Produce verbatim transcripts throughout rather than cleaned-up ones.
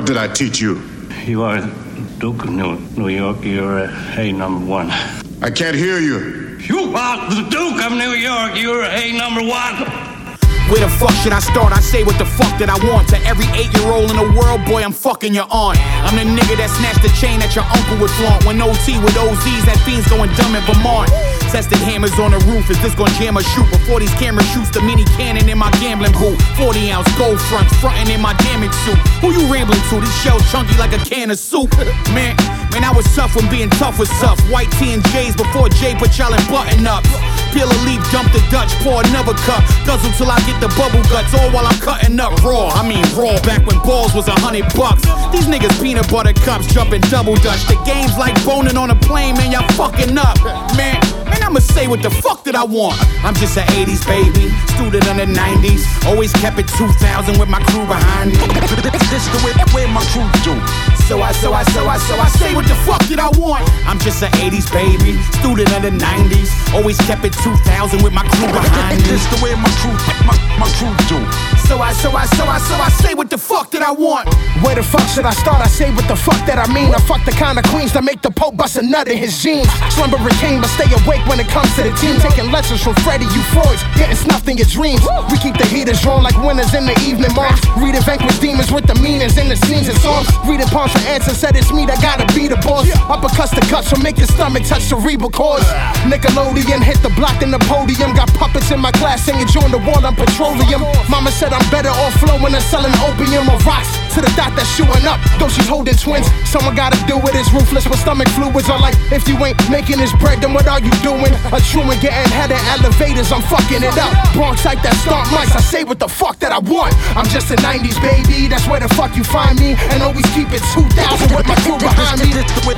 What did I teach you? You are Duke of New, New York. You're uh, A number one. I can't hear you. You are the Duke of New York. You're A number one. Where the fuck should I start? I say what the fuck that I want. To every eight-year-old in the world, boy, I'm fucking your aunt. I'm the nigga that snatched the chain that your uncle would flaunt. When O T with O Zs, that fiend's going dumb in Vermont. Tested hammers on the roof, is this gon' jam or shoot? Before these cameras shoots the mini cannon in my gambling booth. forty ounce gold fronts, frontin' in my damage suit. Who you rambling to? These shells chunky like a can of soup. Man, man, I was tough when being tough was tough. White T and J's before Jay put y'all in button-ups. Peel a leaf, dump the Dutch, pour another cup. Guzzle till I get the bubble guts, all while I'm cutting up raw. I mean raw, back when balls was a hundred bucks. These niggas peanut butter cups, jumping double dutch. The game's like boning on a plane, man, y'all fucking up. Man, man, I'ma say what the fuck that I want. I'm just an eighties baby, student in the nineties. Always kept it two thousand with my crew behind me. This the way, way my crew do. So I, so I, so I, so I say what the fuck that I want. I'm just an eighties baby, student in the nineties. Always kept it two thousand with my crew behind me. This the way my crew, my, my crew do. So I, so I, so I, so I say what the fuck that I want. Where the fuck should I start? I say what the fuck that I mean. I fuck the kind of queens that make the Pope bust a nut in his jeans. Slumbering king, but stay awake when it comes to the team. Taking lessons from Freddie, you frauds, getting snuffed in your dreams. We keep the heaters drawn like winners in the evening marks. Reading vanquish demons with the meanings in the scenes and songs. Reading palms for answers, said it's me that gotta be the boss. Uppercuts the guts, so make your stomach touch cerebral cords. Nickelodeon hit the block in the podium. Got puppets in my class singing join the wall on petroleum. Mama said I'm better off flowing and selling opium or rocks to the dot that's shooting up, though she's holding twins. Someone gotta do it, it's ruthless with stomach fluids. Are like, if you ain't making this bread, then what are you doing? A truant getting head in elevators, I'm fucking it up. Bronx like that stomp mics, I say what the fuck that I want. I'm just a nineties baby, that's where the fuck you find me. And always keep it two thousand with my crew behind me. This the way,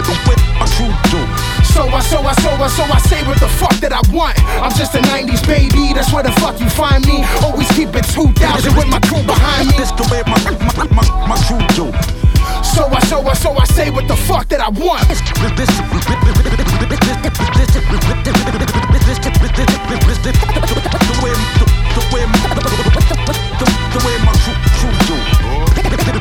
my crew do. So I, so I, so I, so I say what the fuck that I want. I'm just a nineties baby, that's where the fuck you find me. Always keep it two thousand with my crew behind me. This the way my, my, my, my crew do. So I, so I, so I say what the fuck that I want. This, this, this, the way, the way, the way my crew, crew do.